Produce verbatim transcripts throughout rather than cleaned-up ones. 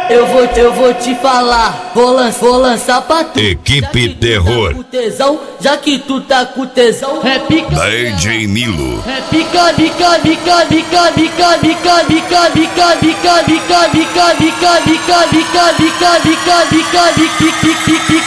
Eu vou, eu vou te falar, vou, lan vou lançar pra tu. Equipe Terror. Tá com tesão, já que tu tá com tesão, é pica. D J Nilo. É pica, pica, pica, pica, pica, pica, pica, pica, pica, pica, pica, pica, pica, pica, pica, pica, pica,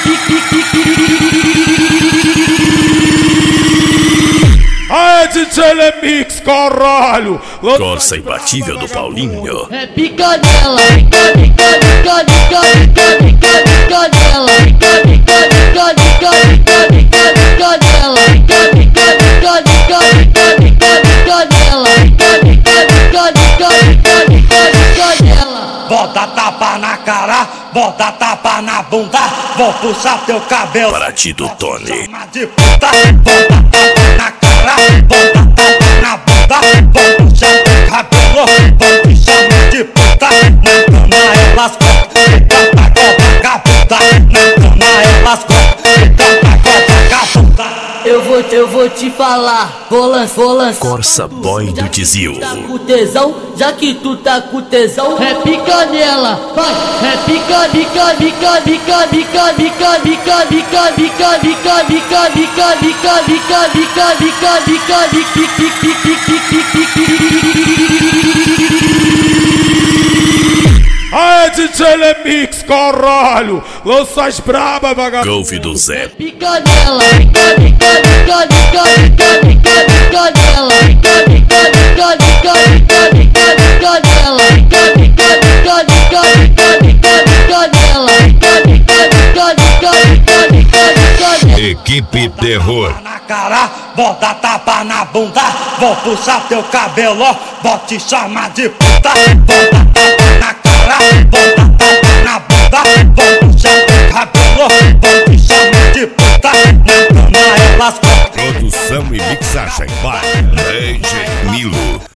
Aê, D J Lemix, caralho! Corsa imbatível do Paulinho. é pica dela, pica, pica, pica, pica, pica, pica, pica dela, pica, pica, pica, pica, pica, pica, pica dela, pica, pica, pica, pica, pica, pica, pica dela, pica, pica, pica, pica, pica, pica, pica dela. Bota tapa na cara, bota tapa na bunda, vou puxar teu cabelo. Para ti do Tony. Chama de puta, bota tapa na cara, bota tapa na bunda, vou puxar teu cabelo. Vou te chamar de puta, na cama elas cortam, canta com vagabunda, na cama elas cortam, canta com vagabunda. Eu vou, eu vou te falar, vou lançar, vou lançar. Corsa Boy do Tizil. Tá com tesão, já que tu tá com tesão, é pica nela, vai, é pica, pica, pica, pica, pica, pica, pica, pica, pica, pica, pica, pica, pica, pica, pica, pica, pica, Aê, D J Lemix, caralho! Lança as braba, vagabundo! Golfe do Zé. pica nela, pica, pica, pica, pica, pica, pica, pica nela, pica, pica, pica, pica, pica, pica, pica nela, pica, pica, pica, pica, pica, pica, pica nela, pica, pica, pica, pica, pica, pica, pica nela. Equipe Terror. Na cara, bota tapa na bunda, vou puxar teu cabelo, vou te chamar de puta, bota tapa na cara, bota tapa na bunda, vou puxar teu cabelo, vou te chamar de puta, na cama elas cortam. Produção e mixagem by D J Nilo.